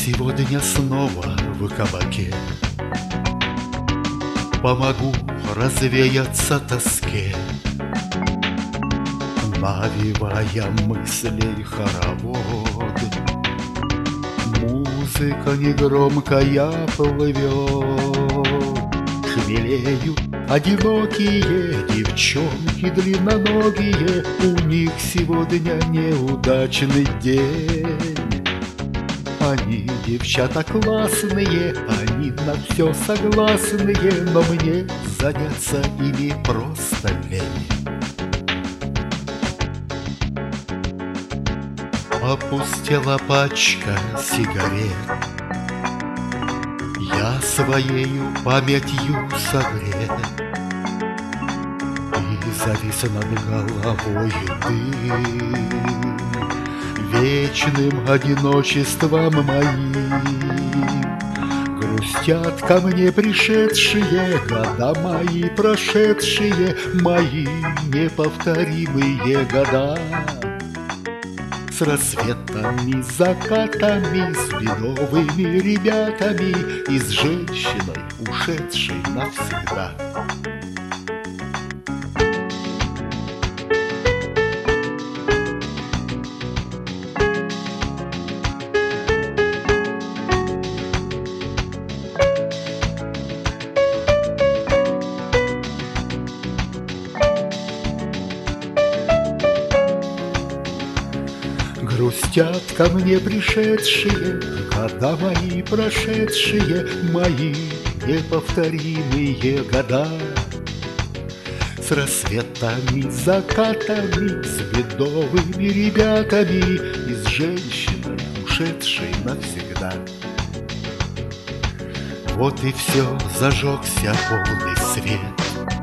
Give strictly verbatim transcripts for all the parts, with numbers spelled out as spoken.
сегодня снова в кабаке. Помогу развеяться тоске, навевая мыслей хоровод. Музыка негромкая плывет, хмелеют одинокие девчонки длинноногие. У них сегодня неудачный день. Они девчата классные, они на все согласные, но мне заняться ими просто лень. Опустела пачка сигарет, я своею памятью согрет, и завис над головой дым вечным одиночеством моим. Грустят ко мне пришедшие года мои, прошедшие мои неповторимые года. С рассветами, закатами, с бедовыми ребятами и с женщиной, ушедшей навсегда. Грустят ко мне пришедшие года мои, прошедшие мои неповторимые года. С рассветами, закатами, с бедовыми ребятами и с женщиной, ушедшей навсегда. Вот и все, зажегся полный свет.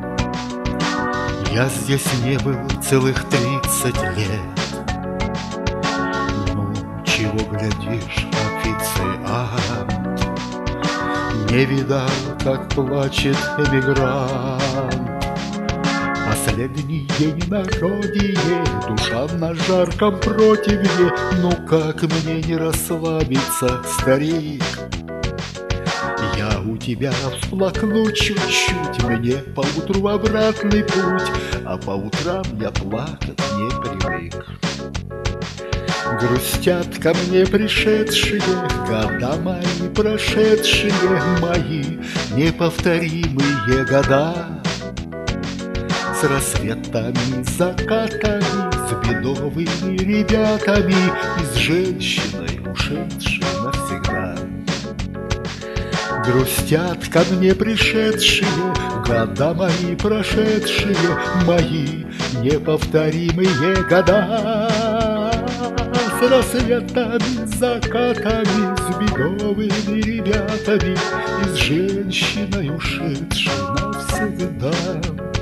Я здесь не был целых тридцать лет. Чего глядишь, официант, не видал, как плачет эмигрант. Последний день на родине, душа на жарком противне. Ну как мне не расслабиться, старик? Я у тебя всплакну чуть-чуть, мне поутру в обратный путь, а по утрам я плакать не привык. Грустят ко мне пришедшие года мои, прошедшие мои неповторимые года. С рассветами, закатами, с бедовыми ребятами и с женщиной, ушедшей навсегда. Грустят ко мне пришедшие года мои, прошедшие мои неповторимые года. С рассветами, закатами, с бедовыми ребятами и с женщиной, ушедшей навсегда.